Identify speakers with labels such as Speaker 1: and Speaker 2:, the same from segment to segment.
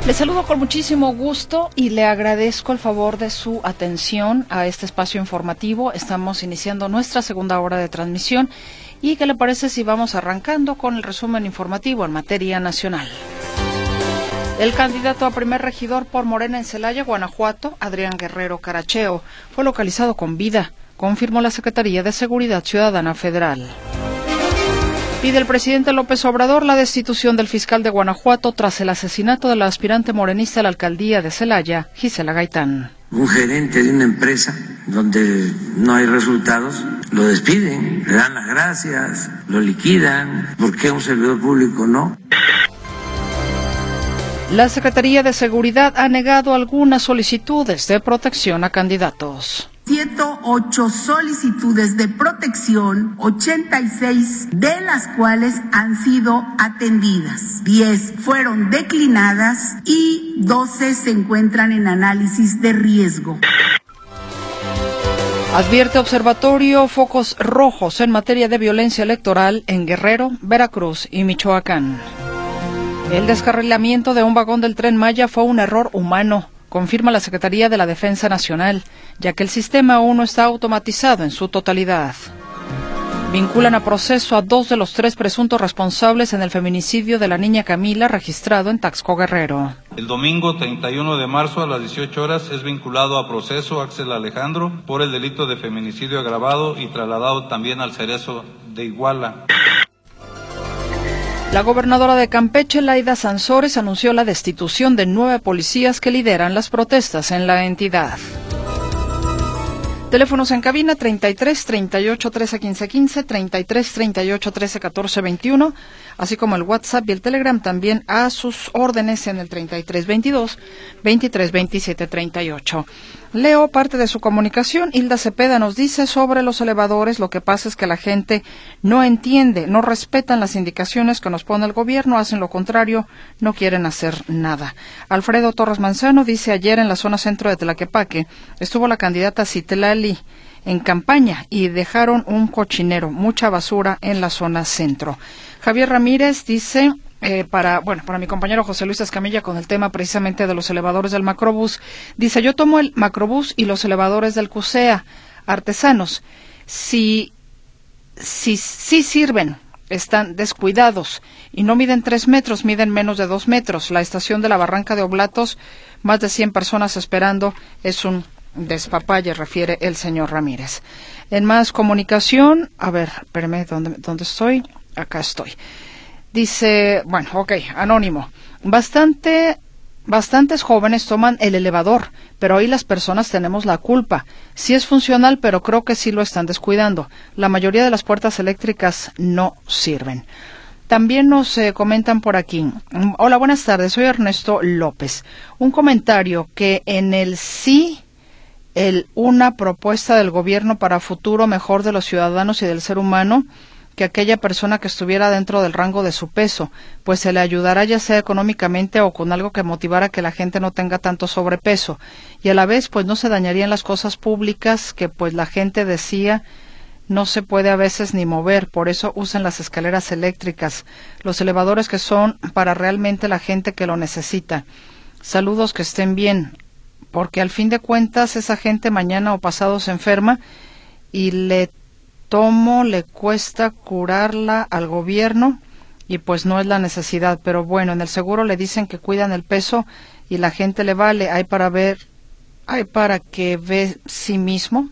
Speaker 1: Le saludo con muchísimo gusto y le agradezco el favor de su atención a este espacio informativo. Estamos iniciando nuestra segunda hora de transmisión y ¿qué le parece si vamos arrancando con el resumen informativo en materia nacional? El candidato a primer regidor por Morena en Celaya, Guanajuato, Adrián Guerrero Caracheo, fue localizado con vida, confirmó la Secretaría de Seguridad Ciudadana Federal. Pide el presidente López Obrador la destitución del fiscal de Guanajuato tras el asesinato de la aspirante morenista a la alcaldía de Celaya, Gisela Gaitán.
Speaker 2: Un gerente de una empresa donde no hay resultados, lo despiden, le dan las gracias, lo liquidan. ¿Por qué un servidor público no?
Speaker 1: La Secretaría de Seguridad ha negado algunas solicitudes de protección a candidatos.
Speaker 3: 108 solicitudes de protección, 86 de las cuales han sido atendidas. 10 fueron declinadas y 12 se encuentran en análisis de riesgo.
Speaker 1: Advierte Observatorio focos rojos en materia de violencia electoral en Guerrero, Veracruz y Michoacán. El descarrilamiento de un vagón del Tren Maya fue un error humano, confirma la Secretaría de la Defensa Nacional, ya que el sistema aún no está automatizado en su totalidad. Vinculan a proceso a 2 de los 3 presuntos responsables en el feminicidio de la niña Camila registrado en Taxco, Guerrero.
Speaker 4: El domingo 31 de marzo a las 18 horas es vinculado a proceso Axel Alejandro por el delito de feminicidio agravado y trasladado también al Cerezo de Iguala.
Speaker 1: La gobernadora de Campeche, Laida Sansores, anunció la destitución de 9 policías que lideran las protestas en la entidad. Teléfonos en cabina 33 38 13 15 15, 33 38 13 14 21, así como el WhatsApp y el Telegram también a sus órdenes en el 33 22 23 27 38. Leo parte de su comunicación. Hilda Cepeda nos dice sobre los elevadores: lo que pasa es que la gente no entiende, no respetan las indicaciones que nos pone el gobierno, hacen lo contrario, no quieren hacer nada. Alfredo Torres Manzano dice: ayer en la zona centro de Tlaquepaque estuvo la candidata Citlali en campaña y dejaron un cochinero, mucha basura en la zona centro. Javier Ramírez dice, para mi compañero José Luis Escamilla, con el tema precisamente de los elevadores del Macrobús, dice: yo tomo el Macrobús y los elevadores del CUSEA artesanos, si sirven, están descuidados y no miden 3 metros, miden menos de 2 metros. La estación de la Barranca de Oblatos, más de 100 personas esperando, es un despapalle, refiere el señor Ramírez. En más comunicación, a ver, espérame, ¿dónde estoy? Acá estoy. Dice, anónimo, bastantes jóvenes toman el elevador, pero hoy las personas tenemos la culpa. Sí es funcional, pero creo que sí lo están descuidando. La mayoría de las puertas eléctricas no sirven. También nos comentan por aquí. Hola, buenas tardes, soy Ernesto López. Un comentario que en el sí, una propuesta del gobierno para futuro mejor de los ciudadanos y del ser humano, que aquella persona que estuviera dentro del rango de su peso, pues se le ayudará ya sea económicamente o con algo que motivara que la gente no tenga tanto sobrepeso, y a la vez pues no se dañarían las cosas públicas que pues la gente decía no se puede a veces ni mover, por eso usan las escaleras eléctricas, los elevadores que son para realmente la gente que lo necesita. Saludos, que estén bien, porque al fin de cuentas esa gente mañana o pasado se enferma y le cuesta curarla al gobierno y pues no es la necesidad, pero bueno, en el seguro le dicen que cuidan el peso y la gente le vale, hay para que ve sí mismo,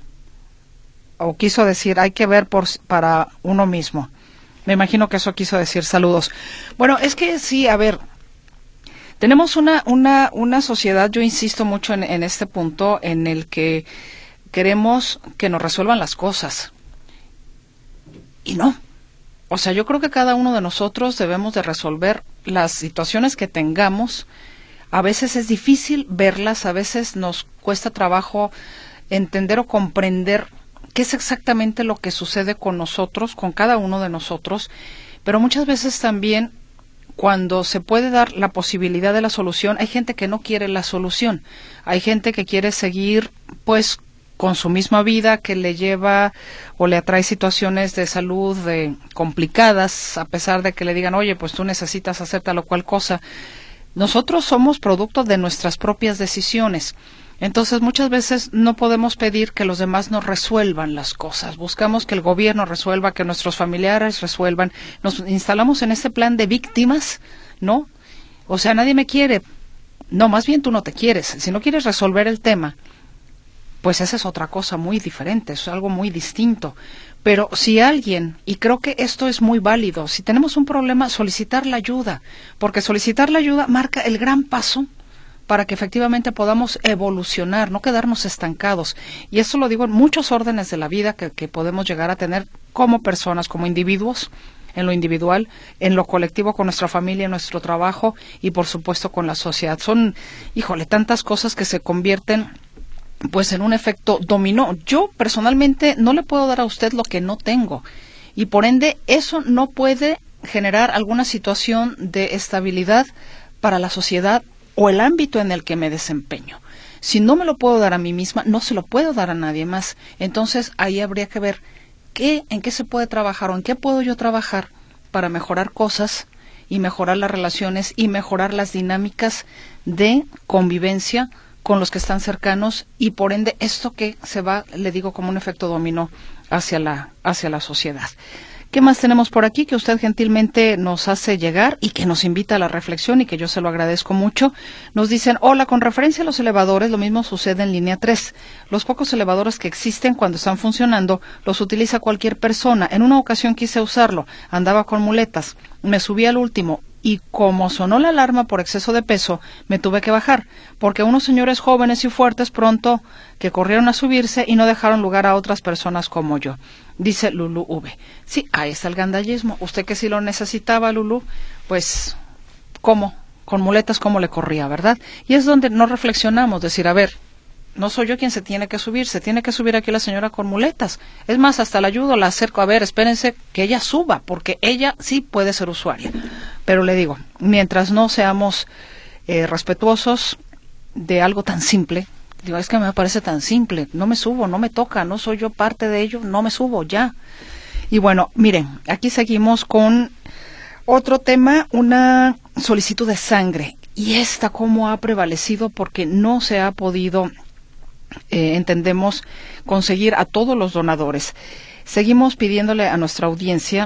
Speaker 1: o quiso decir, hay que ver para uno mismo. Me imagino que eso quiso decir. Saludos. Bueno, es que sí, a ver, tenemos una sociedad, yo insisto mucho en este punto, en el que queremos que nos resuelvan las cosas. Y no. O sea, yo creo que cada uno de nosotros debemos de resolver las situaciones que tengamos. A veces es difícil verlas, a veces nos cuesta trabajo entender o comprender qué es exactamente lo que sucede con nosotros, con cada uno de nosotros, pero muchas veces también cuando se puede dar la posibilidad de la solución, hay gente que no quiere la solución, hay gente que quiere seguir pues con su misma vida, que le lleva o le atrae situaciones de salud complicadas, a pesar de que le digan, oye, pues tú necesitas hacer tal o cual cosa. Nosotros somos producto de nuestras propias decisiones. Entonces, muchas veces no podemos pedir que los demás nos resuelvan las cosas. Buscamos que el gobierno resuelva, que nuestros familiares resuelvan. Nos instalamos en ese plan de víctimas, ¿no? O sea, nadie me quiere. No, más bien tú no te quieres. Si no quieres resolver el tema, pues esa es otra cosa muy diferente, es algo muy distinto. Pero si alguien, y creo que esto es muy válido, si tenemos un problema, solicitar la ayuda, porque solicitar la ayuda marca el gran paso para que efectivamente podamos evolucionar, no quedarnos estancados. Y eso lo digo en muchos órdenes de la vida que podemos llegar a tener como personas, como individuos, en lo individual, en lo colectivo, con nuestra familia, en nuestro trabajo y por supuesto con la sociedad. Son, híjole, tantas cosas que se convierten pues en un efecto dominó. Yo personalmente no le puedo dar a usted lo que no tengo y por ende eso no puede generar alguna situación de estabilidad para la sociedad o el ámbito en el que me desempeño. Si no me lo puedo dar a mí misma, no se lo puedo dar a nadie más. Entonces ahí habría que ver en qué se puede trabajar o en qué puedo yo trabajar para mejorar cosas y mejorar las relaciones y mejorar las dinámicas de convivencia con los que están cercanos y por ende esto que se va, le digo, como un efecto dominó hacia la sociedad. ¿Qué más tenemos por aquí que usted gentilmente nos hace llegar y que nos invita a la reflexión y que yo se lo agradezco mucho? Nos dicen, hola, con referencia a los elevadores, lo mismo sucede en línea 3. Los pocos elevadores que existen cuando están funcionando los utiliza cualquier persona. En una ocasión quise usarlo, andaba con muletas, me subí al último y como sonó la alarma por exceso de peso, me tuve que bajar, porque unos señores jóvenes y fuertes pronto que corrieron a subirse y no dejaron lugar a otras personas como yo. Dice Lulu V. Sí, ahí está el gandallismo. Usted que sí lo necesitaba, Lulu, pues, ¿cómo? Con muletas, ¿cómo le corría, verdad? Y es donde nos reflexionamos, decir, a ver, no soy yo quien se tiene que subir aquí la señora con muletas. Es más, hasta la ayudo, la acerco, a ver, espérense que ella suba, porque ella sí puede ser usuaria. Pero le digo, mientras no seamos respetuosos de algo tan simple, digo, es que me parece tan simple, no me subo, no me toca, no soy yo parte de ello, no me subo, ya. Y bueno, miren, aquí seguimos con otro tema, una solicitud de sangre. Y esta cómo ha prevalecido porque no se ha podido entendemos conseguir a todos los donadores. Seguimos pidiéndole a nuestra audiencia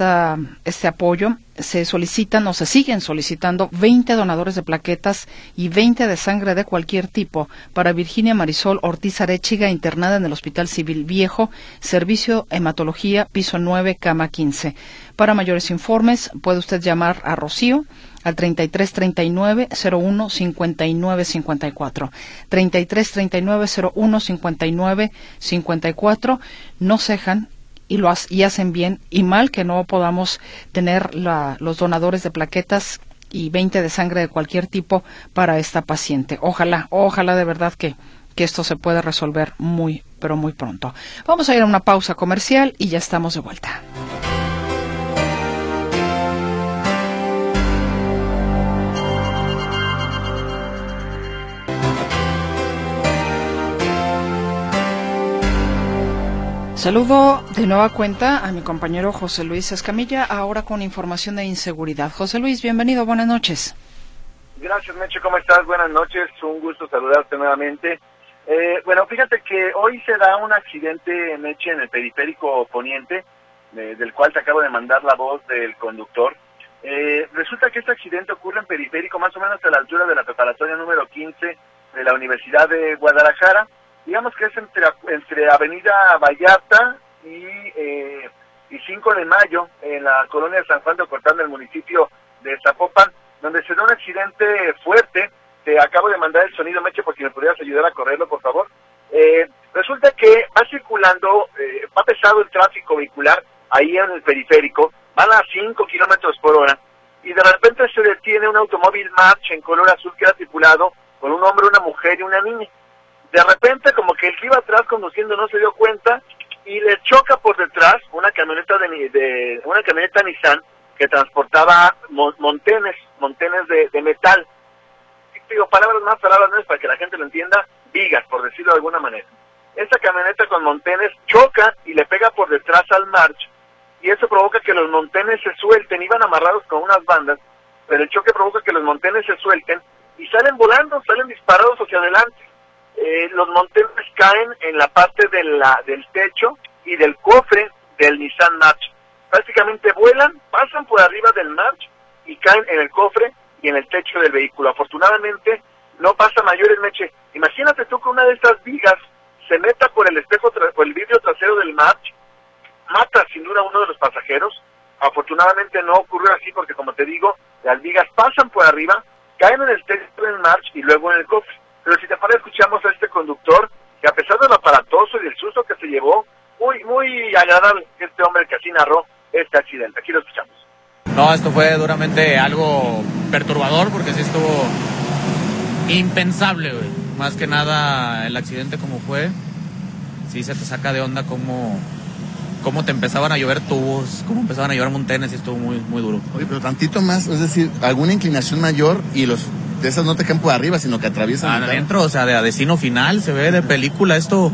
Speaker 1: este apoyo. Se solicitan o se siguen solicitando 20 donadores de plaquetas y 20 de sangre de cualquier tipo para Virginia Marisol Ortiz Arechiga, internada en el Hospital Civil Viejo, Servicio Hematología, piso 9, cama 15. Para mayores informes puede usted llamar a Rocío al 3339-01-5954. 3339-01-5954. No cejan y hacen bien y mal que no podamos tener los donadores de plaquetas y 20 de sangre de cualquier tipo para esta paciente. Ojalá de verdad que esto se pueda resolver muy, pero muy pronto. Vamos a ir a una pausa comercial y ya estamos de vuelta. Saludo de nueva cuenta a mi compañero José Luis Escamilla, ahora con información de inseguridad. José Luis, bienvenido, buenas noches.
Speaker 5: Gracias, Meche, ¿cómo estás? Buenas noches, un gusto saludarte nuevamente. Bueno, fíjate que hoy se da un accidente, Meche, en el periférico poniente, del cual te acabo de mandar la voz del conductor. Resulta que este accidente ocurre en periférico, más o menos a la altura de la preparatoria número 15 de la Universidad de Guadalajara. Digamos que es entre Avenida Vallarta y 5 de Mayo, en la colonia de San Juan de Ocotlán, del municipio de Zapopan, donde se da un accidente fuerte. Te acabo de mandar el sonido, Meche, porque me podrías ayudar a correrlo, por favor. Resulta que va circulando, va pesado el tráfico vehicular ahí en el periférico, van a 5 kilómetros por hora, y de repente se detiene un automóvil March en color azul que era tripulado por un hombre, una mujer y una niña. De repente, como que el que iba atrás conduciendo no se dio cuenta y le choca por detrás una camioneta una camioneta Nissan que transportaba montenes de metal. Digo, palabras más, palabras menos, para que la gente lo entienda, vigas, por decirlo de alguna manera. Esta camioneta con montenes choca y le pega por detrás al March, y eso provoca que los montenes se suelten, iban amarrados con unas bandas, pero el choque provoca que los montenes se suelten y salen volando, salen disparados hacia adelante. Los montenes caen en la parte del techo y del cofre del Nissan March. Prácticamente vuelan, pasan por arriba del March y caen en el cofre y en el techo del vehículo. Afortunadamente no pasa mayores, Meche. Imagínate tú que una de estas vigas se meta por el espejo, por el vidrio trasero del March, mata sin duda a uno de los pasajeros. Afortunadamente no ocurrió así porque, como te digo, las vigas pasan por arriba, caen en el techo del March y luego en el cofre. Pero si te parece, escuchamos a este conductor que, a pesar de lo aparatoso y del susto que se llevó, muy agradable este hombre que así narró este accidente. Aquí lo escuchamos.
Speaker 6: No, esto fue duramente algo perturbador porque sí estuvo impensable, güey. Más que nada el accidente como fue, sí se te saca de onda cómo te empezaban a llover tubos, cómo empezaban a llover montenes y estuvo muy, muy duro.
Speaker 7: Oye, pero tantito más, es decir, alguna inclinación mayor y los de esas no te caen por arriba, sino que atraviesan.
Speaker 6: Adentro, o sea, de destino final, se ve de película esto.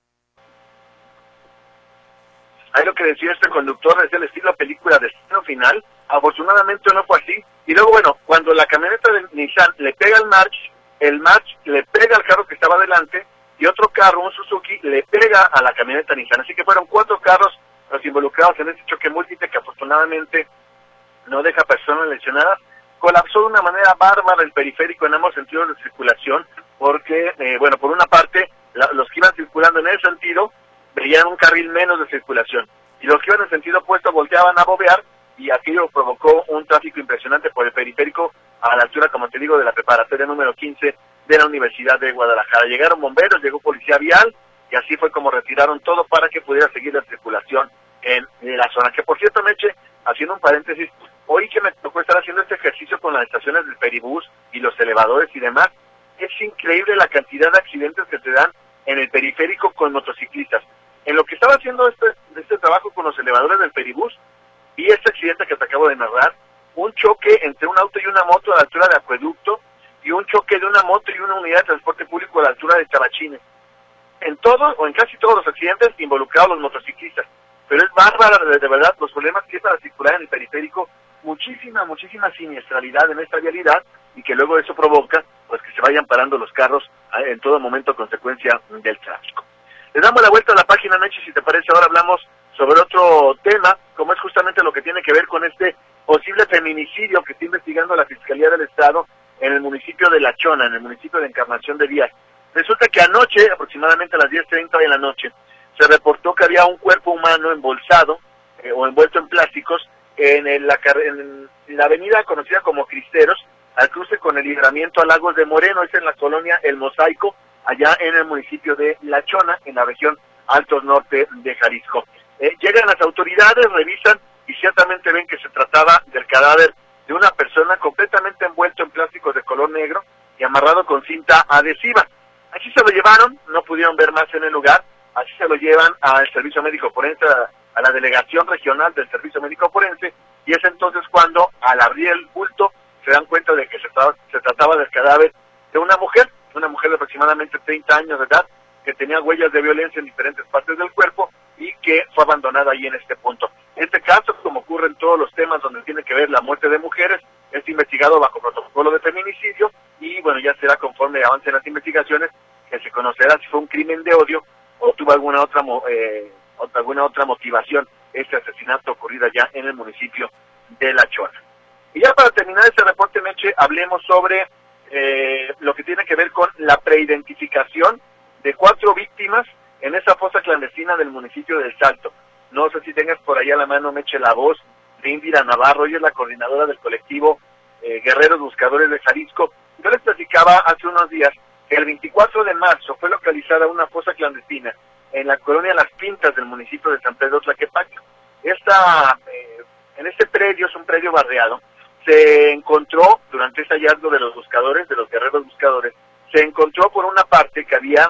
Speaker 5: Ahí lo que decía este conductor es el estilo película de destino final. Afortunadamente no fue así. Y luego, bueno, cuando la camioneta de Nissan le pega al March, el March le pega al carro que estaba delante y otro carro, un Suzuki, le pega a la camioneta Nissan. Así que fueron 4 carros los involucrados en este choque múltiple que afortunadamente no deja personas lesionadas. Colapsó de una manera bárbara el periférico en ambos sentidos de circulación porque, bueno, por una parte, los que iban circulando en ese sentido veían un carril menos de circulación y los que iban en sentido opuesto volteaban a bobear y aquello provocó un tráfico impresionante por el periférico a la altura, como te digo, de la preparatoria número 15 de la Universidad de Guadalajara. Llegaron bomberos, llegó policía vial y así fue como retiraron todo para que pudiera seguir la circulación en la zona. Que, por cierto, Meche, haciendo un paréntesis, hoy que me tocó estar haciendo este ejercicio con las estaciones del Peribús y los elevadores y demás, es increíble la cantidad de accidentes que se dan en el periférico con motociclistas. En lo que estaba haciendo este trabajo con los elevadores del Peribús, vi este accidente que te acabo de narrar, un choque entre un auto y una moto a la altura de Acueducto y un choque de una moto y una unidad de transporte público a la altura de Tabachines. En todos o en casi todos los accidentes involucrados los motociclistas. Pero es bárbara de verdad los problemas que es para circular en el periférico, muchísima siniestralidad en esta vialidad y que luego eso provoca pues que se vayan parando los carros en todo momento a consecuencia del tráfico. Le damos la vuelta a la página, Nechi, si te parece. Ahora hablamos sobre otro tema, como es justamente lo que tiene que ver con este posible feminicidio que está investigando la Fiscalía del Estado en el municipio de La Chona, en el municipio de Encarnación de Díaz. Resulta que anoche, aproximadamente a las 10:30 de la noche, se reportó que había un cuerpo humano embolsado o envuelto en plásticos en la avenida conocida como Cristeros, al cruce con el libramiento a Lagos de Moreno, es en la colonia El Mosaico, allá en el municipio de La Chona, en la región Altos Norte de Jalisco. Llegan las autoridades, revisan y ciertamente ven que se trataba del cadáver de una persona completamente envuelto en plásticos de color negro y amarrado con cinta adhesiva. Así se lo llevaron, no pudieron ver más en el lugar, así se lo llevan al Servicio Médico Forense, a la Delegación Regional del Servicio Médico Forense, y es entonces cuando, al abrir el bulto, se dan cuenta de que se trataba del cadáver de una mujer de aproximadamente 30 años de edad, que tenía huellas de violencia en diferentes partes del cuerpo y que fue abandonada ahí en este punto. Este caso, como ocurre en todos los temas donde tiene que ver la muerte de mujeres, es investigado bajo protocolo de feminicidio y bueno, ya será conforme avancen las investigaciones que se conocerá si fue un crimen de odio o tuvo alguna otra motivación este asesinato ocurrido allá en el municipio de La Chona. Y ya para terminar este reporte, Meche, hablemos sobre lo que tiene que ver con la preidentificación de 4 víctimas en esa fosa clandestina del municipio del Salto. No sé si tengas por ahí a la mano, Meche, la voz de Indira Navarro. Ella es la coordinadora del colectivo Guerreros Buscadores de Jalisco. Yo les platicaba hace unos días que el 24 de marzo fue localizada una fosa clandestina en la colonia Las Pintas del municipio de San Pedro Tlaquepaque. En este predio, es un predio barriado, se encontró, durante ese hallazgo de los buscadores, de los guerreros buscadores, se encontró por una parte que había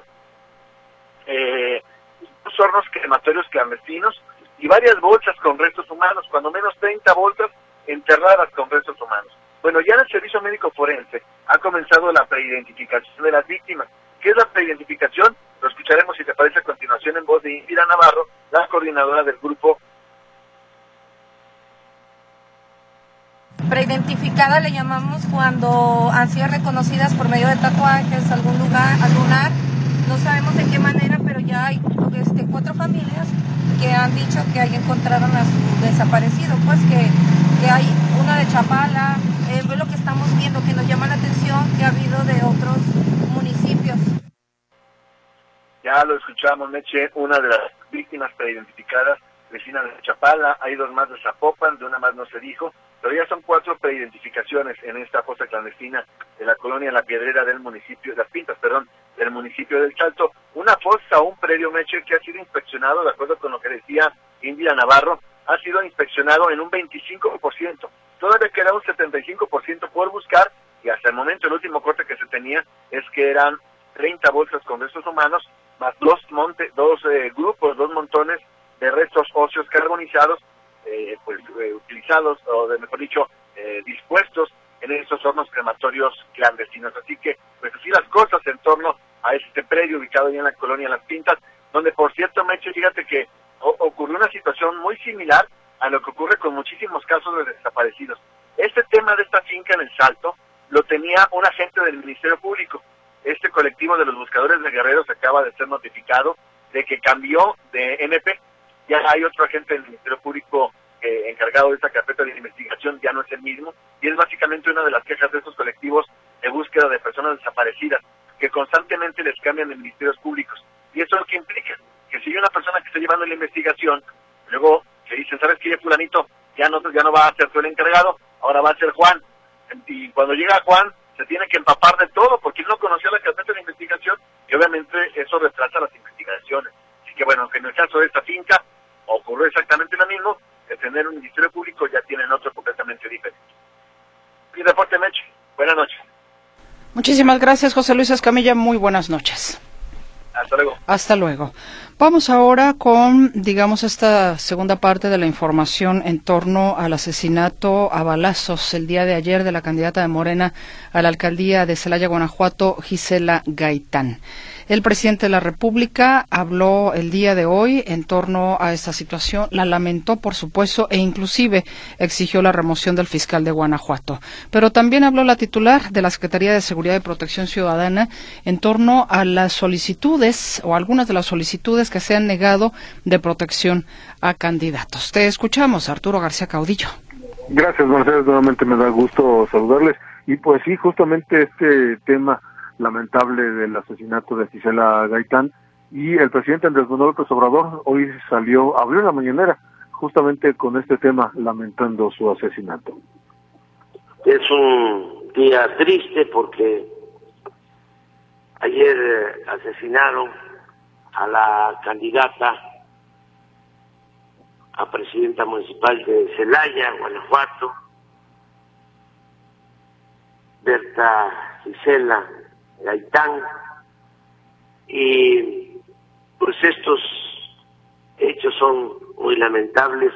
Speaker 5: unos hornos crematorios clandestinos y varias bolsas con restos humanos, cuando menos 30 bolsas enterradas con restos humanos. Bueno, ya en el Servicio Médico Forense ha comenzado la preidentificación de las víctimas. ¿Qué es la preidentificación? Lo escucharemos, si te parece, a continuación en voz de Indira Navarro, la coordinadora del grupo.
Speaker 8: Preidentificada le llamamos cuando han sido reconocidas por medio de tatuajes, algún lugar, no sabemos de qué manera, pero ya hay 4 familias que han dicho que ahí encontraron a su desaparecido, pues que hay una de Chapala, es lo que estamos viendo, que nos llama la atención, que ha habido de otros municipios.
Speaker 5: Ya lo escuchamos, Meche, una de las víctimas preidentificadas, vecina de Chapala, hay 2 más de Zapopan, de una más no se dijo, pero ya son 4 preidentificaciones en esta fosa clandestina de la colonia La Piedrera del municipio, Las Pintas, del municipio del Salto. Una fosa o un predio, Meche, que ha sido inspeccionado, de acuerdo con lo que decía Indira Navarro, ha sido inspeccionado en un 25%. Todavía queda un 75% por buscar, y hasta el momento el último corte que se tenía es que eran 30 bolsas con restos humanos, más 2 montones de restos óseos carbonizados, utilizados, o mejor dicho, dispuestos en estos hornos crematorios clandestinos. Así que, pues así las cosas en torno a este predio ubicado ahí en la colonia Las Pintas, donde, por cierto, Meche, fíjate que ocurrió una situación muy similar a lo que ocurre con muchísimos casos de desaparecidos. Este tema de esta finca en el Salto lo tenía un agente del Ministerio Público. Este colectivo de los buscadores de Guerreros acaba de ser notificado de que cambió de MP. Ya hay otro agente del Ministerio Público encargado de esta carpeta de investigación, ya no es el mismo, y es básicamente una de las quejas de estos colectivos de búsqueda de personas desaparecidas, que constantemente les cambian de ministerios públicos. Y eso es lo que implica, que si hay una persona que está llevando la investigación, luego le dicen, ¿sabes qué, fulanito? Ya no va a ser tú el encargado, ahora va a ser Juan. Y cuando llega Juan, se tiene que empapar de todo, porque él no conocía la carpeta de investigación, y obviamente eso retrasa las investigaciones. Así que bueno, en el caso de esta finca, ocurrió exactamente lo mismo, de tener un ministerio público ya tienen otro completamente diferente. Y reporte, Meche. Buenas noches.
Speaker 1: Muchísimas gracias, José Luis Escamilla. Muy buenas noches.
Speaker 5: Hasta luego.
Speaker 1: Hasta luego. Vamos ahora con, esta segunda parte de la información en torno al asesinato a balazos el día de ayer de la candidata de Morena a la alcaldía de Celaya, Guanajuato, Gisela Gaitán. El presidente de la República habló el día de hoy en torno a esta situación, la lamentó, por supuesto, e inclusive exigió la remoción del fiscal de Guanajuato. Pero también habló la titular de la Secretaría de Seguridad y Protección Ciudadana en torno a las solicitudes o algunas de las solicitudes que se han negado de protección a candidatos. Te escuchamos, Arturo García Caudillo.
Speaker 9: Gracias, Mercedes. Nuevamente me da gusto saludarles. Y pues sí, justamente este tema lamentable del asesinato de Gisela Gaitán, y el presidente Andrés Manuel López Obrador hoy abrió la mañanera justamente con este tema, lamentando su asesinato.
Speaker 10: Es un día triste porque ayer asesinaron a la candidata a presidenta municipal de Celaya, Guanajuato, Berta Gisela Gaitán, y pues estos hechos son muy lamentables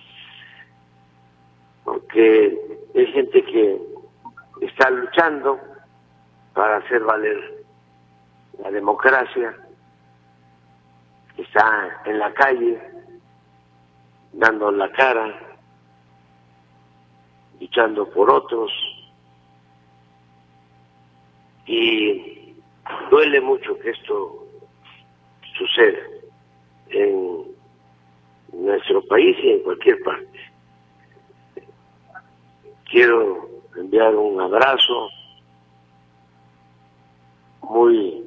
Speaker 10: porque hay gente que está luchando para hacer valer la democracia, está en la calle dando la cara, luchando por otros. Y duele mucho que esto suceda en nuestro país y en cualquier parte. Quiero enviar un abrazo muy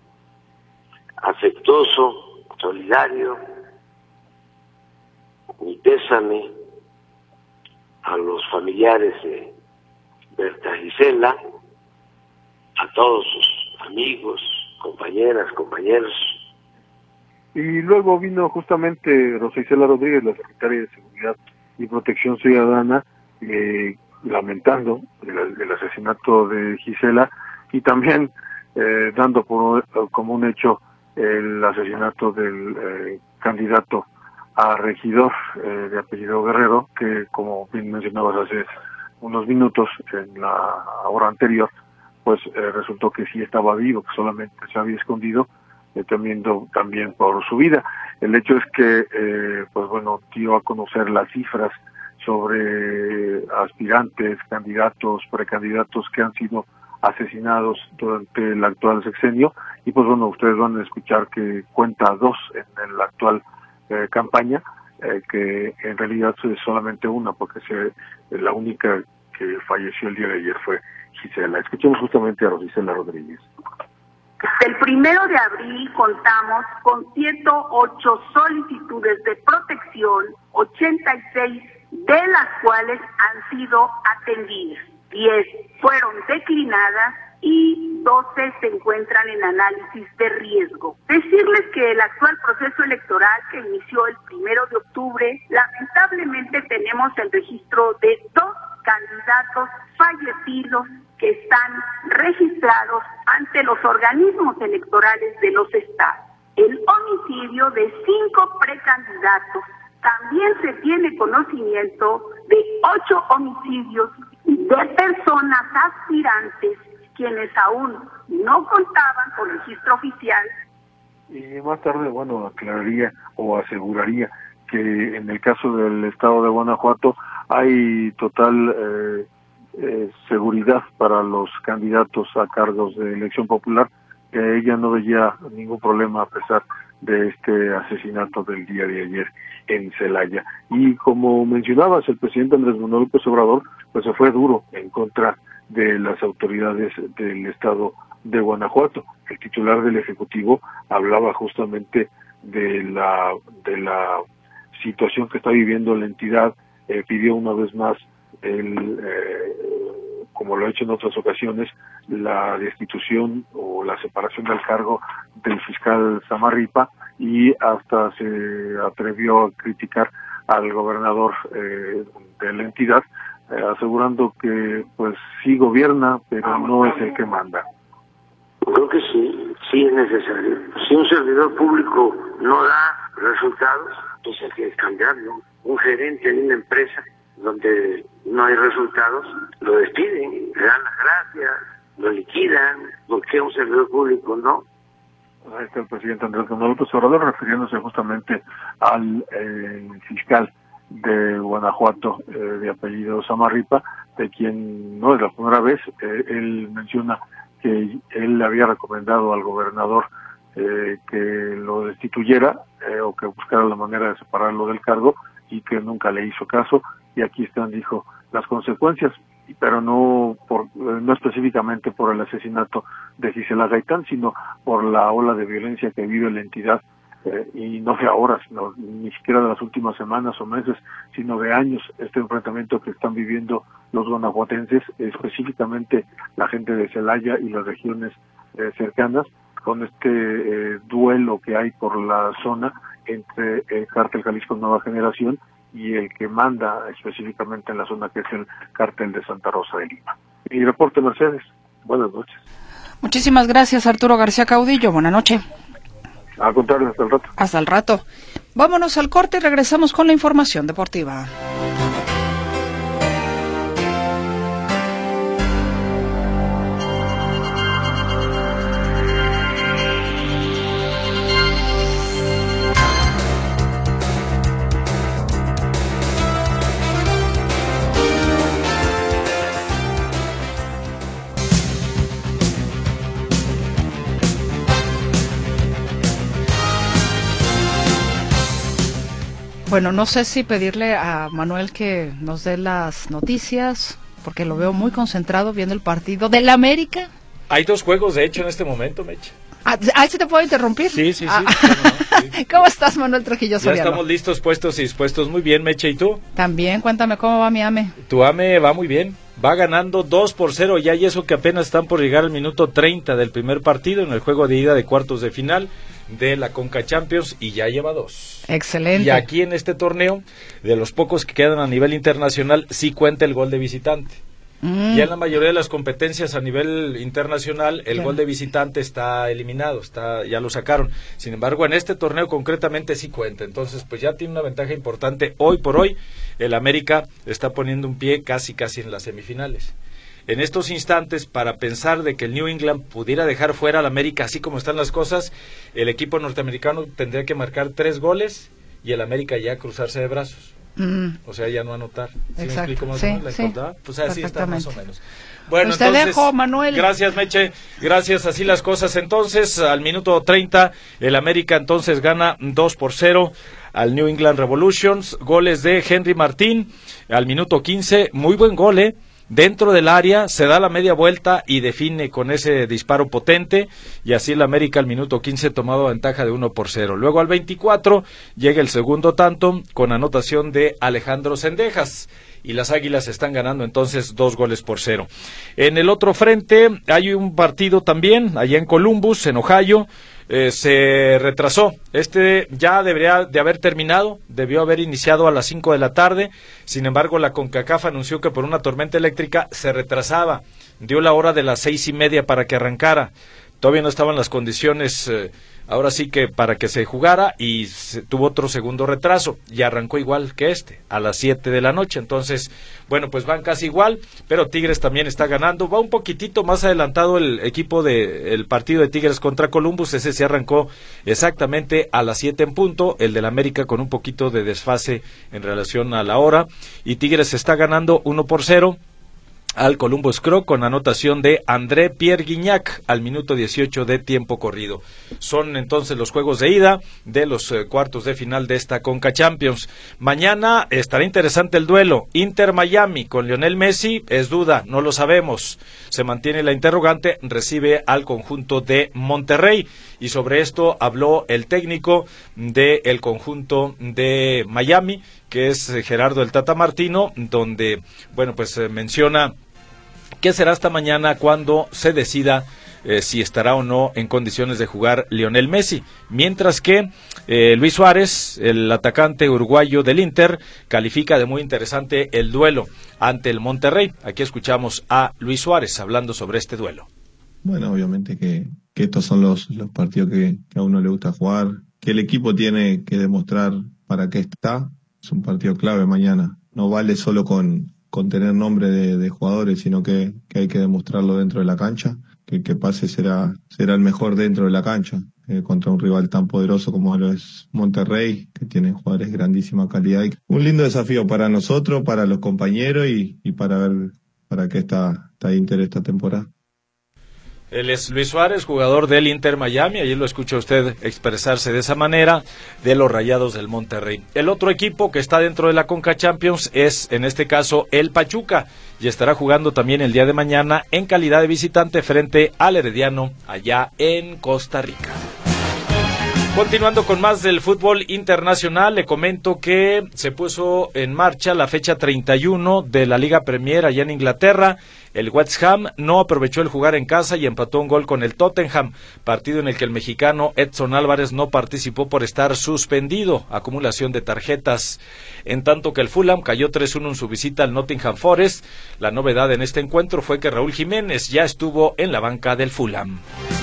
Speaker 10: afectuoso, solidario, mi pésame a los familiares de Berta Gisela, a todos sus amigos, compañeras, compañeros.
Speaker 9: Y luego vino justamente Rosa Isela Rodríguez, la secretaria de Seguridad y Protección Ciudadana, lamentando el asesinato de Gisela y también dando como un hecho el asesinato del candidato a regidor de apellido Guerrero, que como bien mencionabas hace unos minutos en la hora anterior, pues resultó que sí estaba vivo, que solamente se había escondido, temiendo también por su vida. El hecho es que, dio a conocer las cifras sobre aspirantes, candidatos, precandidatos que han sido asesinados durante el actual sexenio, y pues bueno, ustedes van a escuchar que cuenta 2 en la actual campaña, que en realidad es solamente una, porque la única que falleció el día de ayer fue Gisela. Escuchemos justamente a Rosicela Rodríguez.
Speaker 3: El 1 de abril contamos con 108 solicitudes de protección, 86 de las cuales han sido atendidas, 10 fueron declinadas y 12 se encuentran en análisis de riesgo. Decirles que el actual proceso electoral que inició el 1 de octubre, lamentablemente tenemos el registro de 2 candidatos fallecidos que están registrados ante los organismos electorales de los estados. El homicidio de 5 precandidatos. También se tiene conocimiento de 8 homicidios de personas aspirantes quienes aún no contaban con registro oficial.
Speaker 9: Y más tarde, bueno, aclararía o aseguraría que en el caso del estado de Guanajuato hay total seguridad para los candidatos a cargos de elección popular, que ella no veía ningún problema a pesar de este asesinato del día de ayer en Celaya. Y como mencionabas, el presidente Andrés Manuel López Obrador pues se fue duro en contra de las autoridades del estado de Guanajuato. El titular del Ejecutivo hablaba justamente de la situación que está viviendo la entidad, pidió una vez más como lo ha hecho en otras ocasiones, la destitución o la separación del cargo del fiscal Samarripa, y hasta se atrevió a criticar al gobernador de la entidad, asegurando que pues sí gobierna, pero no es el que manda.
Speaker 10: Creo que sí es necesario. Si un servidor público no da resultados, pues hay que cambiarlo. Un gerente de una empresa donde no hay resultados, lo despiden, le dan las gracias, lo liquidan. ¿Por qué un servidor público no?
Speaker 9: Ahí está el presidente Andrés Manuel López Obrador refiriéndose justamente al fiscal de Guanajuato, de apellido Samarripa, de quien no es la primera vez. Él menciona que él le había recomendado al gobernador que lo destituyera o que buscara la manera de separarlo del cargo, y que nunca le hizo caso. Y aquí están, dijo, las consecuencias, pero no específicamente por el asesinato de Gisela Gaitán, sino por la ola de violencia que vive la entidad, y no de ahora, sino ni siquiera de las últimas semanas o meses, sino de años, este enfrentamiento que están viviendo los guanajuatenses, específicamente la gente de Celaya y las regiones cercanas, con este duelo que hay por la zona entre el Cártel Jalisco Nueva Generación y el que manda específicamente en la zona, que es el Cártel de Santa Rosa de Lima. Y reporte, Mercedes. Buenas noches.
Speaker 1: Muchísimas gracias, Arturo García Caudillo. Buenas noches.
Speaker 9: Al contrario, hasta el rato.
Speaker 1: Hasta el rato. Vámonos al corte y regresamos con la información deportiva. Bueno, no sé si pedirle a Manuel que nos dé las noticias, porque lo veo muy concentrado viendo el partido del América.
Speaker 11: Hay 2 juegos, de hecho, en este momento, Meche.
Speaker 1: ¿Ah, ¿sí te puedo interrumpir?
Speaker 11: Sí. Sí.
Speaker 1: ¿Cómo estás, Manuel Trujillo Soriano?
Speaker 11: Ya estamos listos, puestos y dispuestos. Muy bien, Meche, ¿y tú?
Speaker 1: También, cuéntame cómo va mi AME.
Speaker 11: Tu AME va muy bien, va ganando 2-0 ya, y eso que apenas están por llegar al minuto 30 del primer partido en el juego de ida de cuartos de final de la Conca Champions, y ya lleva 2.
Speaker 1: Excelente.
Speaker 11: Y aquí en este torneo, de los pocos que quedan a nivel internacional, sí cuenta el gol de visitante. Ya en la mayoría de las competencias a nivel internacional, el gol de visitante está eliminado, ya lo sacaron. Sin embargo, en este torneo concretamente sí cuenta. Entonces, pues ya tiene una ventaja importante. Hoy por hoy, el América está poniendo un pie casi en las semifinales. En estos instantes, para pensar de que el New England pudiera dejar fuera al América, así como están las cosas, el equipo norteamericano tendría que marcar 3 goles y el América ya cruzarse de brazos. O sea, ya no anotar. ¿Sí
Speaker 1: Exacto.
Speaker 11: me explico más o menos la igualdad? Pues así está más o menos.
Speaker 1: Bueno, pues entonces, te dejo, Manuel.
Speaker 11: Gracias, Meche. Gracias, así las cosas. Entonces, al minuto 30, el América entonces gana 2-0 al New England Revolutions. Goles de Henry Martín al minuto 15. Muy buen gol, dentro del área, se da la media vuelta y define con ese disparo potente, y así el América al minuto 15 tomaba ventaja de 1-0. Luego al 24 llega el segundo tanto con anotación de Alejandro Cendejas, y las Águilas están ganando entonces 2-0. En el otro frente hay un partido también allá en Columbus, en Ohio. Se retrasó. Ya debería de haber terminado, debió haber iniciado a las 5 de la tarde. Sin embargo, la CONCACAF anunció que por una tormenta eléctrica se retrasaba. Dio la hora de las 6:30 para que arrancara. Todavía no estaban las condiciones, ahora sí que para que se jugara, y tuvo otro segundo retraso, y arrancó igual que a las 7 de la noche. Entonces, bueno, pues van casi igual, pero Tigres también está ganando. Va un poquitito más adelantado el partido de Tigres contra Columbus. Ese se arrancó exactamente a las 7 en punto, el del América con un poquito de desfase en relación a la hora, y Tigres está ganando 1-0 al Columbus Crew con anotación de André Pierre Guignac al minuto 18 de tiempo corrido. Son entonces los juegos de ida de los cuartos de final de esta Conca Champions. Mañana estará interesante el duelo Inter-Miami con Lionel Messi. Es duda, no lo sabemos. Se mantiene la interrogante, recibe al conjunto de Monterrey, y sobre esto habló el técnico del conjunto de Miami, que es Gerardo el Tata Martino, donde, bueno, pues menciona que será hasta mañana cuando se decida si estará o no en condiciones de jugar Lionel Messi, mientras que Luis Suárez, el atacante uruguayo del Inter, califica de muy interesante el duelo ante el Monterrey. Aquí escuchamos a Luis Suárez hablando sobre este duelo.
Speaker 12: Bueno, obviamente que estos son los partidos que a uno le gusta jugar, que el equipo tiene que demostrar para qué está. Es un partido clave mañana. No vale solo con tener nombre de jugadores, sino que hay que demostrarlo dentro de la cancha. Que el que pase será el mejor dentro de la cancha, contra un rival tan poderoso como lo es Monterrey, que tiene jugadores de grandísima calidad. Y un lindo desafío para nosotros, para los compañeros y para ver para qué está Inter esta temporada.
Speaker 11: Él es Luis Suárez, jugador del Inter Miami. Ayer lo escucha usted expresarse de esa manera de los Rayados del Monterrey. El otro equipo que está dentro de la Conca Champions es, en este caso, el Pachuca, y estará jugando también el día de mañana en calidad de visitante frente al Herediano allá en Costa Rica. Continuando con más del fútbol internacional, le comento que se puso en marcha la fecha 31 de la Liga Premier allá en Inglaterra. El West Ham no aprovechó el jugar en casa y empató un gol con el Tottenham, partido en el que el mexicano Edson Álvarez no participó por estar suspendido, acumulación de tarjetas. En tanto que el Fulham cayó 3-1 en su visita al Nottingham Forest. La novedad en este encuentro fue que Raúl Jiménez ya estuvo en la banca del Fulham.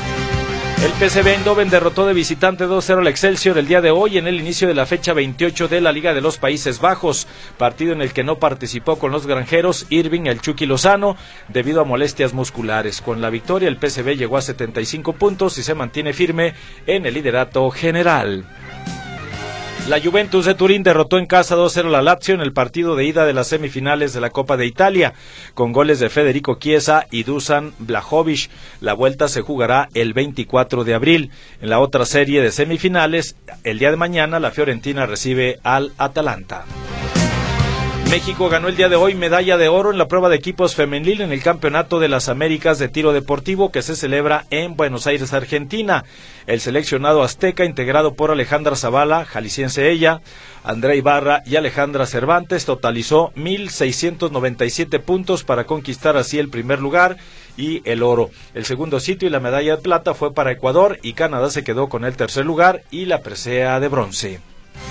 Speaker 11: El PSV Eindhoven derrotó de visitante 2-0 al Excelsior el día de hoy en el inicio de la fecha 28 de la Liga de los Países Bajos, partido en el que no participó con los granjeros Irving el Chucky Lozano debido a molestias musculares. Con la victoria el PSV llegó a 75 puntos y se mantiene firme en el liderato general. La Juventus de Turín derrotó en casa 2-0 a la Lazio en el partido de ida de las semifinales de la Copa de Italia, con goles de Federico Chiesa y Dusan Vlahovic. La vuelta se jugará el 24 de abril. En la otra serie de semifinales, el día de mañana, la Fiorentina recibe al Atalanta. México ganó el día de hoy medalla de oro en la prueba de equipos femenil en el Campeonato de las Américas de Tiro Deportivo que se celebra en Buenos Aires, Argentina. El seleccionado azteca, integrado por Alejandra Zavala, jalisciense ella, Andrea Ibarra y Alejandra Cervantes, totalizó 1,697 puntos para conquistar así el primer lugar y el oro. El segundo sitio y la medalla de plata fue para Ecuador y Canadá se quedó con el tercer lugar y la presea de bronce.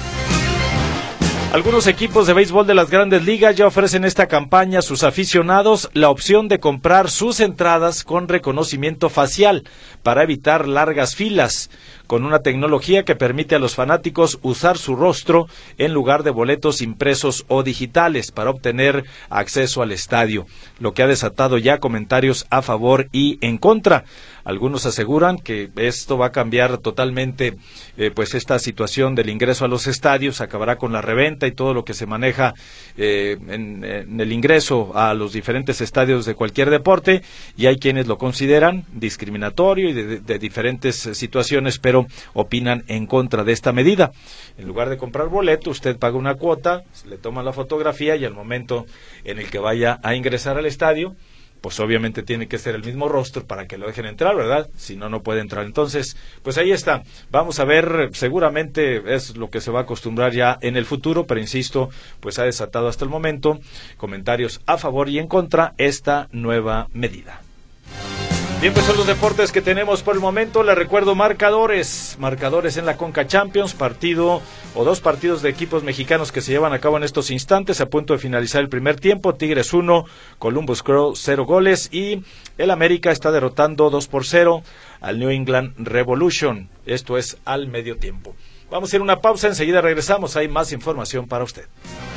Speaker 11: Algunos equipos de béisbol de las Grandes Ligas ya ofrecen esta campaña a sus aficionados la opción de comprar sus entradas con reconocimiento facial para evitar largas filas, con una tecnología que permite a los fanáticos usar su rostro en lugar de boletos impresos o digitales para obtener acceso al estadio, lo que ha desatado ya comentarios a favor y en contra. Algunos aseguran que esto va a cambiar totalmente pues esta situación del ingreso a los estadios, acabará con la reventa y todo lo que se maneja en el ingreso a los diferentes estadios de cualquier deporte, y hay quienes lo consideran discriminatorio y de diferentes situaciones, pero opinan en contra de esta medida. En lugar de comprar boleto, usted paga una cuota, le toman la fotografía y al momento en el que vaya a ingresar al estadio, pues obviamente tiene que ser el mismo rostro para que lo dejen entrar, ¿verdad? Si no, no puede entrar. Entonces, pues ahí está. Vamos a ver, seguramente es lo que se va a acostumbrar ya en el futuro, pero insisto, pues ha desatado hasta el momento comentarios a favor y en contra esta nueva medida. Bien, pues son los deportes que tenemos por el momento. Les recuerdo marcadores en la Conca Champions, partido o dos partidos de equipos mexicanos que se llevan a cabo en estos instantes, a punto de finalizar el primer tiempo. Tigres 1, Columbus Crew 0 goles, y el América está derrotando 2-0 al New England Revolution. Esto es al medio tiempo. Vamos a ir a una pausa, enseguida regresamos, hay más información para usted.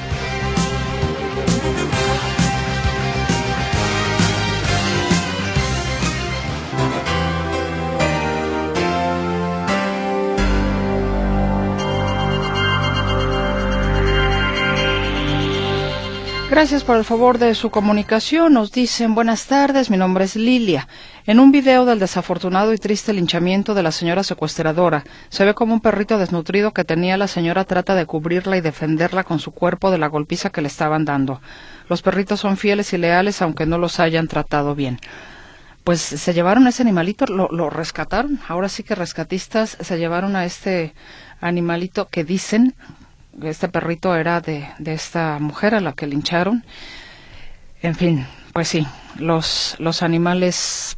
Speaker 1: Gracias por el favor de su comunicación. Nos dicen: buenas tardes, mi nombre es Lilia. En un video del desafortunado y triste linchamiento de la señora secuestradora, se ve como un perrito desnutrido que tenía la señora trata de cubrirla y defenderla con su cuerpo de la golpiza que le estaban dando. Los perritos son fieles y leales aunque no los hayan tratado bien. Pues se llevaron a ese animalito, lo rescataron. Ahora sí que rescatistas se llevaron a este animalito que dicen... Este perrito era de esta mujer a la que lincharon. En fin, pues sí, los animales,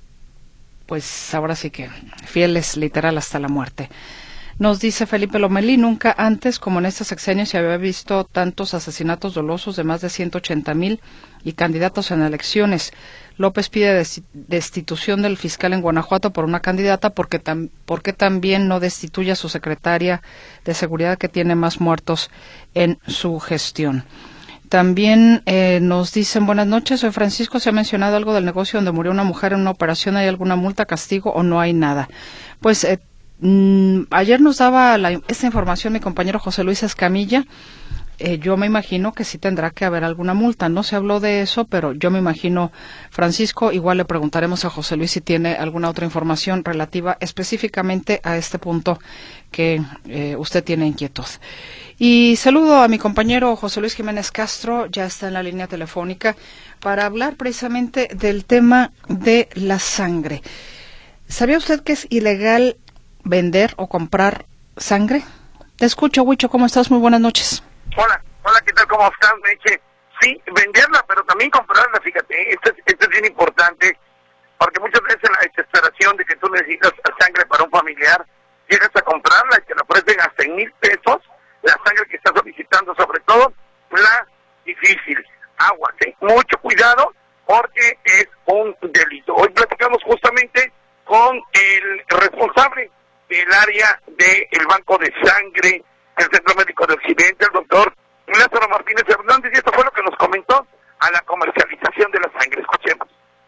Speaker 1: pues ahora sí que fieles, literal, hasta la muerte. Nos dice Felipe Lomelí: nunca antes, como en este sexenio, se había visto tantos asesinatos dolosos de más de 180,000 y candidatos en elecciones. López pide destitución del fiscal en Guanajuato por una candidata, porque también no destituye a su secretaria de seguridad, que tiene más muertos en su gestión. También nos dicen: buenas noches, soy Francisco. Se ha mencionado algo del negocio donde murió una mujer en una operación. ¿Hay alguna multa, castigo o no hay nada? Pues ayer nos daba esta información mi compañero José Luis Escamilla. Yo me imagino que sí tendrá que haber alguna multa. No se habló de eso, pero yo me imagino, Francisco, igual le preguntaremos a José Luis si tiene alguna otra información relativa específicamente a este punto que usted tiene inquietud. Y saludo a mi compañero José Luis Jiménez Castro, ya está en la línea telefónica para hablar precisamente del tema de la sangre. ¿Sabía usted que es ilegal vender o comprar sangre? Te escucho, Huicho, ¿cómo estás? Muy buenas noches.
Speaker 10: Hola, ¿qué tal? ¿Cómo estás, Meche? Sí, venderla, pero también comprarla, fíjate, esto es bien importante, porque muchas veces en la desesperación de que tú necesitas sangre para un familiar, llegas a comprarla y te la ofrecen hasta en 1,000 pesos, la sangre que estás solicitando, sobre todo la difícil. Aguas, mucho cuidado, porque es un delito. Hoy platicamos justamente con el responsable del área del Banco de Sangre, el Centro Médico de Occidente, el doctor Lázaro Martínez Hernández, y esto fue lo que nos comentó a la comercialización de la sangre. Escuchemos.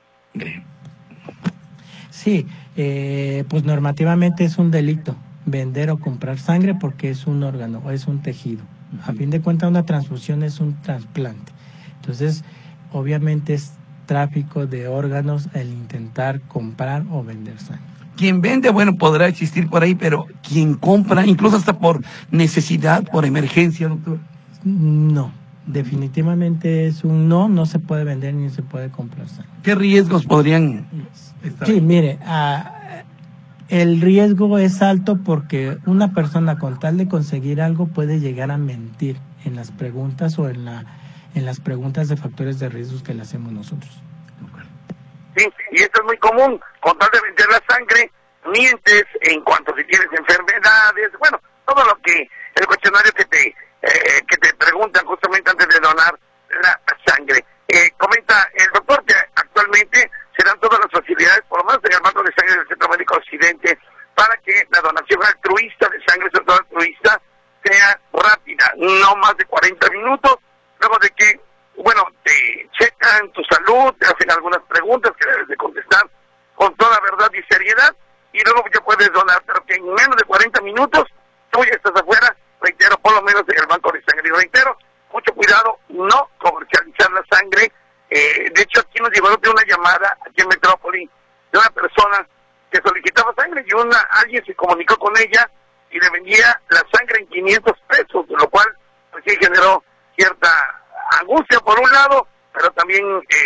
Speaker 13: Sí, pues normativamente es un delito vender o comprar sangre porque es un órgano o es un tejido. A fin de cuentas, una transfusión es un trasplante. Entonces, obviamente es tráfico de órganos el intentar comprar o vender sangre.
Speaker 14: Quien vende, bueno, podrá existir por ahí, pero quien compra, incluso hasta por necesidad, por emergencia, doctor.
Speaker 13: No, definitivamente es un no se puede vender ni se puede comprar sangre.
Speaker 14: ¿Qué riesgos podrían estar?
Speaker 13: Sí, mire, el riesgo es alto porque una persona con tal de conseguir algo puede llegar a mentir en las preguntas o en las preguntas de factores de riesgos que le hacemos nosotros.
Speaker 10: Sí, y esto es muy común, con tal de vender la sangre, mientes en cuanto si tienes enfermedades, bueno, todo lo que, el cuestionario que te preguntan justamente antes de donar la sangre. Comenta el doctor que actualmente se dan todas las facilidades, por lo menos en el Banco de Sangre del Centro Médico Occidente, para que la donación altruista de sangre, sobre todo altruista, sea rápida, no más de 40 minutos, luego de que bueno, te checan tu salud, te hacen algunas preguntas que debes de contestar con toda verdad y minutos, tú ya estás afuera, reitero, por lo menos en el banco de sangre. Y reitero, mucho cuidado, no comercializar la sangre. De hecho, aquí nos llevaron de una llamada, aquí en Metrópoli, de una persona que solicitaba sangre y alguien se comunicó con ella y le vendía la sangre en 500 pesos, lo cual pues sí generó cierta angustia por un lado, pero también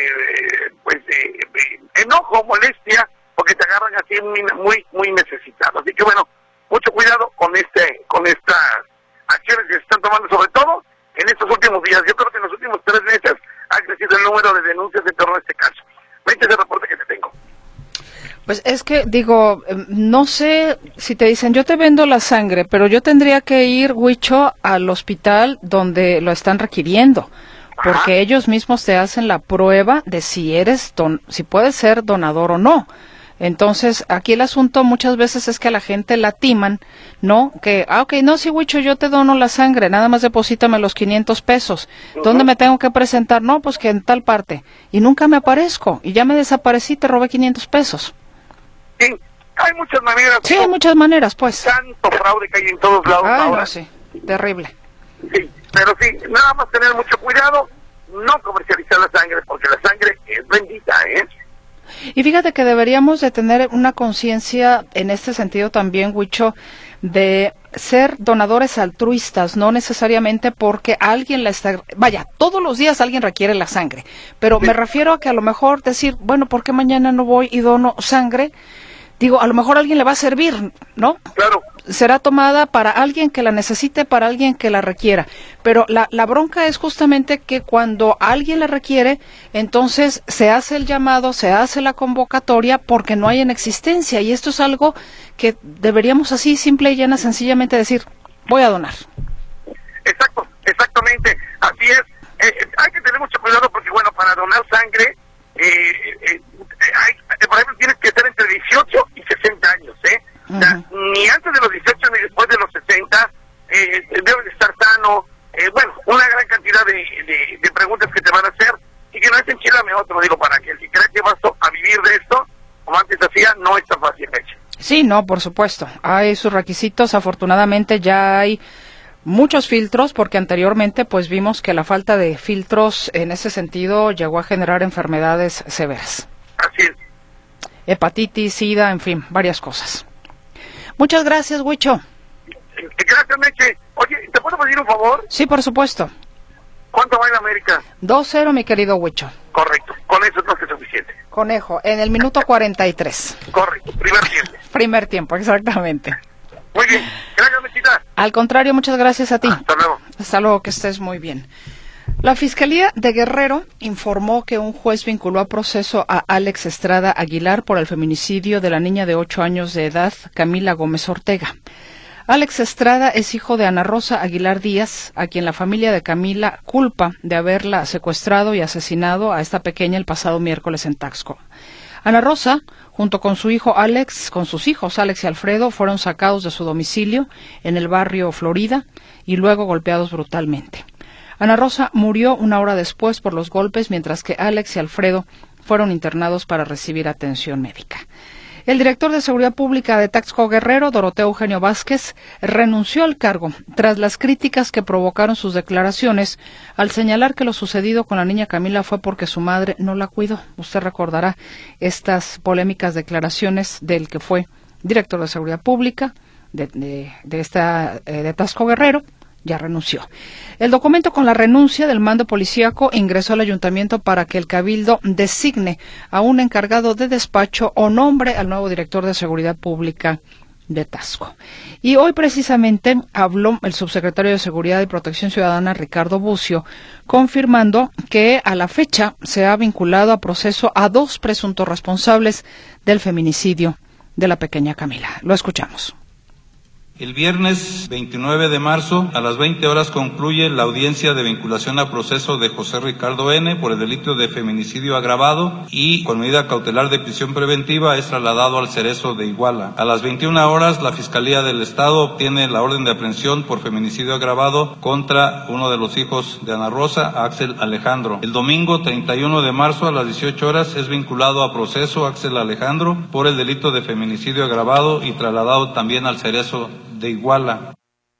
Speaker 10: enojo, molestia, porque te agarran así muy necesitado. Así que bueno, mucho cuidado con estas acciones que se están tomando, sobre todo en estos últimos días. Yo creo que en los últimos 3 meses ha crecido el número de denuncias en torno a este caso. Vente ese reporte que te tengo.
Speaker 1: Pues es que, digo, no sé si te dicen, yo te vendo la sangre, pero yo tendría que ir, Huicho, al hospital donde lo están requiriendo, porque ellos mismos te hacen la prueba de si si puedes ser donador o no. Entonces, aquí el asunto muchas veces es que a la gente la timan, ¿no? Que, no, sí, Huicho, yo te dono la sangre, nada más deposítame los 500 pesos. ¿Dónde me tengo que presentar? No, pues que en tal parte. Y nunca me aparezco, y ya me desaparecí, te robé 500 pesos.
Speaker 10: Sí, hay muchas maneras.
Speaker 1: Sí, hay muchas maneras, pues.
Speaker 10: Tanto fraude que hay en todos lados ahora.
Speaker 1: No, sí, terrible.
Speaker 10: Sí, pero sí, nada más tener mucho cuidado, no comercializar la sangre, porque la sangre es bendita, ¿eh?
Speaker 1: Y fíjate que deberíamos de tener una conciencia en este sentido también, Huicho, de ser donadores altruistas, no necesariamente porque alguien la está... Vaya, todos los días alguien requiere la sangre, pero me refiero a que a lo mejor decir, bueno, ¿por qué mañana no voy y dono sangre? Digo, a lo mejor a alguien le va a servir, ¿no?
Speaker 10: Claro.
Speaker 1: Será tomada para alguien que la necesite, para alguien que la requiera. Pero la bronca es justamente que cuando alguien la requiere, entonces se hace el llamado, se hace la convocatoria porque no hay en existencia. Y esto es algo que deberíamos así, simple y llana, sencillamente decir, voy a donar.
Speaker 10: Exactamente. Así es. Hay que tener mucho cuidado porque, bueno, para donar sangre, por ejemplo, tienes que estar entre 18 y 60 años, ¿eh? O sea, ni antes de los 18 ni después de los 60, debes estar sano. Bueno, una gran cantidad de preguntas que te van a hacer y que no es enchilame otro, digo, para que el que crea que vas a vivir de esto, como antes hacía, no es tan fácil hecho.
Speaker 1: Sí, no, por supuesto. Hay sus requisitos. Afortunadamente ya hay muchos filtros, porque anteriormente pues vimos que la falta de filtros en ese sentido llegó a generar enfermedades severas.
Speaker 10: Así es.
Speaker 1: Hepatitis, SIDA, en fin, varias cosas. Muchas gracias, Huicho.
Speaker 10: Gracias, Meche. Oye, ¿te puedo pedir un favor?
Speaker 1: Sí, por supuesto.
Speaker 10: ¿Cuánto va en América?
Speaker 1: 2-0, mi querido Huicho.
Speaker 10: Correcto. Con eso no es suficiente.
Speaker 1: Conejo, en el minuto 43.
Speaker 10: Correcto. Primer tiempo.
Speaker 1: Primer tiempo, exactamente.
Speaker 10: Muy bien. Gracias, Mechita.
Speaker 1: Al contrario, muchas gracias a ti.
Speaker 10: Hasta luego.
Speaker 1: Hasta luego, que estés muy bien. La Fiscalía de Guerrero informó que un juez vinculó a proceso a Alex Estrada Aguilar por el feminicidio de la niña de 8 años de edad, Camila Gómez Ortega. Alex Estrada es hijo de Ana Rosa Aguilar Díaz, a quien la familia de Camila culpa de haberla secuestrado y asesinado a esta pequeña el pasado miércoles en Taxco. Ana Rosa, junto con su hijo Alex, con sus hijos Alex y Alfredo, fueron sacados de su domicilio en el barrio Florida y luego golpeados brutalmente. Ana Rosa murió 1 hora después por los golpes, mientras que Alex y Alfredo fueron internados para recibir atención médica. El director de Seguridad Pública de Taxco Guerrero, Doroteo Eugenio Vázquez, renunció al cargo tras las críticas que provocaron sus declaraciones al señalar que lo sucedido con la niña Camila fue porque su madre no la cuidó. Usted recordará estas polémicas declaraciones del que fue director de Seguridad Pública de Taxco Guerrero. Ya renunció. El documento con la renuncia del mando policíaco ingresó al ayuntamiento para que el cabildo designe a un encargado de despacho o nombre al nuevo director de Seguridad Pública de Taxco. Y hoy precisamente habló el subsecretario de Seguridad y Protección Ciudadana, Ricardo Bucio, confirmando que a la fecha se ha vinculado a proceso a 2 presuntos responsables del feminicidio de la pequeña Camila. Lo escuchamos.
Speaker 4: El viernes 29 de marzo a las 20 horas concluye la audiencia de vinculación a proceso de José Ricardo N. por el delito de feminicidio agravado y con medida cautelar de prisión preventiva es trasladado al Cerezo de Iguala. A las 21 horas la Fiscalía del Estado obtiene la orden de aprehensión por feminicidio agravado contra uno de los hijos de Ana Rosa, Axel Alejandro. El domingo 31 de marzo a las 18 horas es vinculado a proceso Axel Alejandro por el delito de feminicidio agravado y trasladado también al Cerezo de Iguala.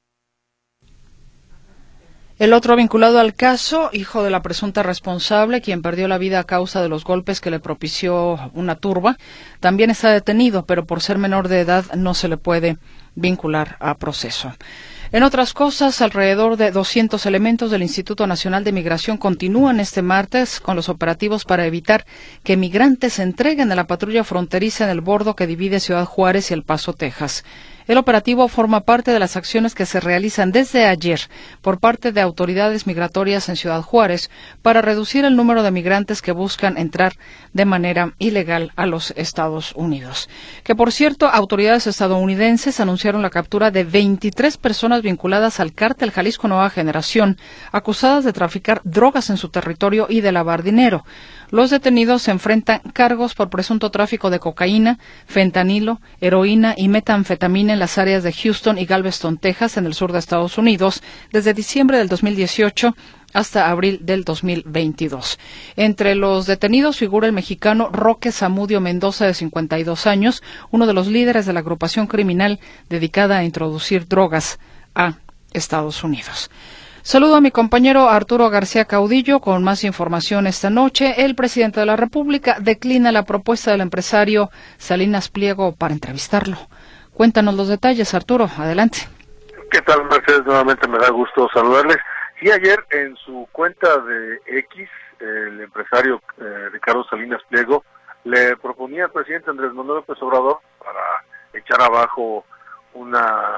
Speaker 1: El otro vinculado al caso, hijo de la presunta responsable, quien perdió la vida a causa de los golpes que le propició una turba, también está detenido, pero por ser menor de edad no se le puede vincular a proceso. En otras cosas, alrededor de 200 elementos del Instituto Nacional de Migración continúan este martes con los operativos para evitar que migrantes se entreguen a la patrulla fronteriza en el bordo que divide Ciudad Juárez y El Paso, Texas. El operativo forma parte de las acciones que se realizan desde ayer por parte de autoridades migratorias en Ciudad Juárez para reducir el número de migrantes que buscan entrar de manera ilegal a los Estados Unidos. Que, por cierto, autoridades estadounidenses anunciaron la captura de 23 personas vinculadas al cártel Jalisco Nueva Generación, acusadas de traficar drogas en su territorio y de lavar dinero. Los detenidos se enfrentan cargos por presunto tráfico de cocaína, fentanilo, heroína y metanfetamina en las áreas de Houston y Galveston, Texas, en el sur de Estados Unidos, desde diciembre del 2018 hasta abril del 2022. Entre los detenidos figura el mexicano Roque Zamudio Mendoza, de 52 años, uno de los líderes de la agrupación criminal dedicada a introducir drogas a Estados Unidos. Saludo a mi compañero Arturo García Caudillo con más información esta noche. El presidente de la República declina la propuesta del empresario Salinas Pliego para entrevistarlo. Cuéntanos los detalles, Arturo. Adelante.
Speaker 9: ¿Qué tal, Mercedes? Nuevamente me da gusto saludarles. Sí, ayer en su cuenta de X, el empresario Ricardo Salinas Pliego le proponía al presidente Andrés Manuel López Obrador para echar abajo un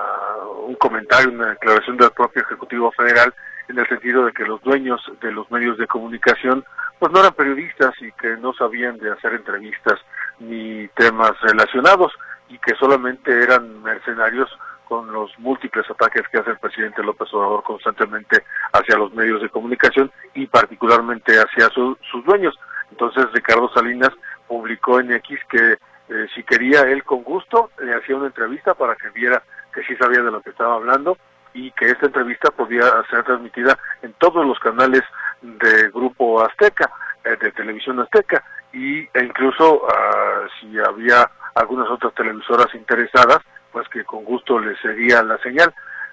Speaker 9: comentario, una declaración del propio Ejecutivo Federal en el sentido de que los dueños de los medios de comunicación pues no eran periodistas y que no sabían de hacer entrevistas ni temas relacionados y que solamente eran mercenarios con los múltiples ataques que hace el presidente López Obrador constantemente hacia los medios de comunicación y particularmente hacia sus dueños. Entonces Ricardo Salinas publicó en X que si quería él con gusto le hacía una entrevista para que viera que sí sabía de lo que estaba hablando y que esta entrevista podía ser transmitida en todos los canales de Grupo Azteca, de Televisión Azteca, e incluso si había algunas otras televisoras interesadas, pues que con gusto le cedía la señal.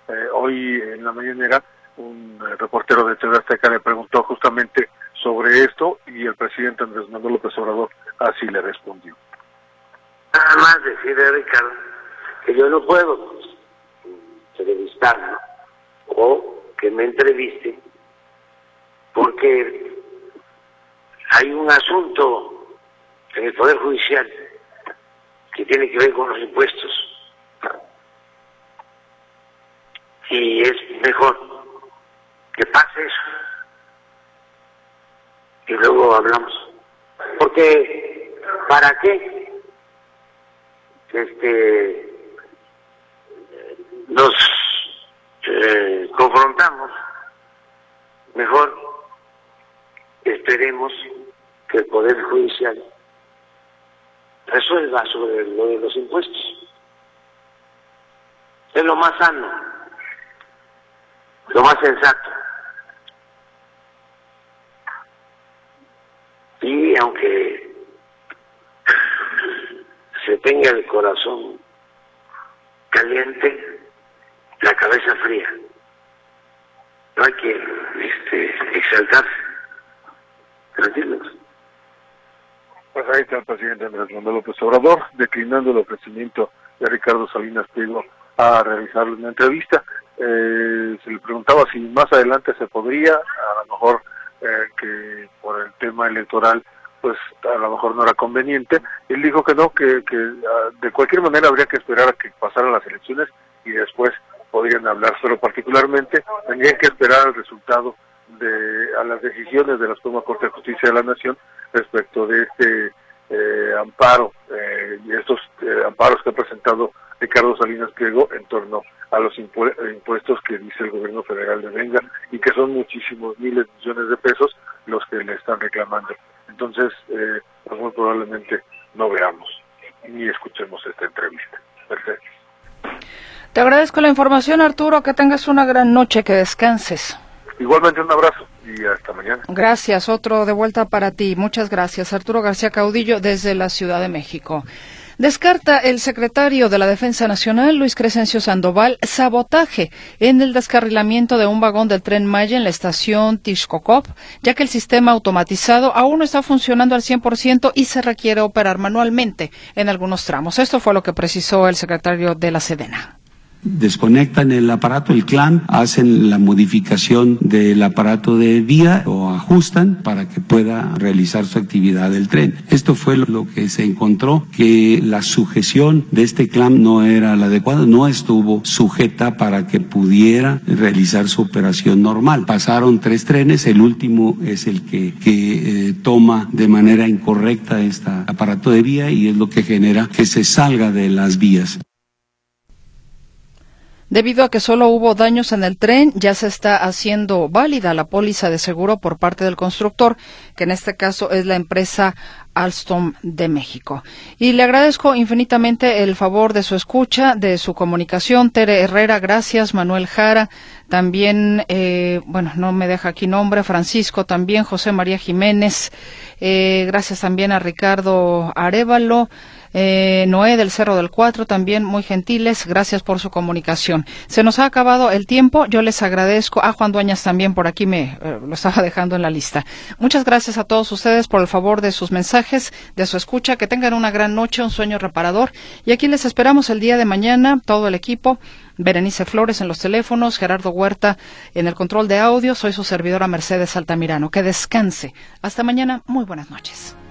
Speaker 9: Hoy en la mañanera un reportero de TV Azteca le preguntó justamente sobre esto y el presidente Andrés Manuel López Obrador así le respondió.
Speaker 10: Nada más decirle a Ricardo que yo no puedo entrevistarlo o que me entreviste porque hay un asunto en el Poder Judicial que tiene que ver con los impuestos y es mejor que pase eso y luego hablamos, porque ¿para qué nos confrontamos? Mejor esperemos que el Poder Judicial resuelva sobre lo de los impuestos. Es lo más sano, lo más sensato. Y aunque se tenga el corazón caliente, la cabeza fría. No hay que exaltarse. Tranquilos.
Speaker 9: Pues ahí está el presidente Andrés Manuel López Obrador declinando el ofrecimiento de Ricardo Salinas Pliego a realizar una entrevista. Se le preguntaba si más adelante se podría, a lo mejor que por el tema electoral pues a lo mejor no era conveniente. Él dijo que no, que de cualquier manera habría que esperar a que pasaran las elecciones y después podrían hablar, pero particularmente tendrían que esperar el resultado a las decisiones de la Suprema Corte de Justicia de la Nación respecto de este amparo y estos amparos que ha presentado Ricardo Salinas Pliego en torno a los impuestos que dice el gobierno federal de Venga y que son muchísimos miles de millones de pesos los que le están reclamando. Entonces, pues muy probablemente no veamos ni escuchemos esta entrevista. Perfecto.
Speaker 1: Te agradezco la información, Arturo, que tengas una gran noche, que descanses.
Speaker 9: Igualmente un abrazo y hasta mañana.
Speaker 1: Gracias, otro de vuelta para ti. Muchas gracias, Arturo García Caudillo desde la Ciudad de México. Descarta el secretario de la Defensa Nacional, Luis Crescencio Sandoval, sabotaje en el descarrilamiento de un vagón del Tren Maya en la estación Tixcocop, ya que el sistema automatizado aún no está funcionando al 100% y se requiere operar manualmente en algunos tramos. Esto fue lo que precisó el secretario de la Sedena.
Speaker 15: Desconectan el aparato, el clamp, hacen la modificación del aparato de vía o ajustan para que pueda realizar su actividad del tren. Esto fue lo que se encontró, que la sujeción de este clamp no era la adecuada, no estuvo sujeta para que pudiera realizar su operación normal. Pasaron 3 trenes, el último es el que toma de manera incorrecta este aparato de vía y es lo que genera que se salga de las vías.
Speaker 1: Debido a que solo hubo daños en el tren, ya se está haciendo válida la póliza de seguro por parte del constructor, que en este caso es la empresa Alstom de México. Y le agradezco infinitamente el favor de su escucha, de su comunicación. Tere Herrera, gracias. Manuel Jara, también, no me deja aquí nombre. Francisco, también. José María Jiménez, gracias también a Ricardo Arévalo. Noé del Cerro del Cuatro, también muy gentiles, gracias por su comunicación. Se nos ha acabado el tiempo, yo les agradezco, a Juan Dueñas también por aquí me lo estaba dejando en la lista. Muchas gracias a todos ustedes por el favor de sus mensajes, de su escucha, que tengan una gran noche, un sueño reparador, y aquí les esperamos el día de mañana, todo el equipo, Berenice Flores en los teléfonos, Gerardo Huerta en el control de audio, soy su servidora Mercedes Altamirano. Que descanse. Hasta mañana, muy buenas noches.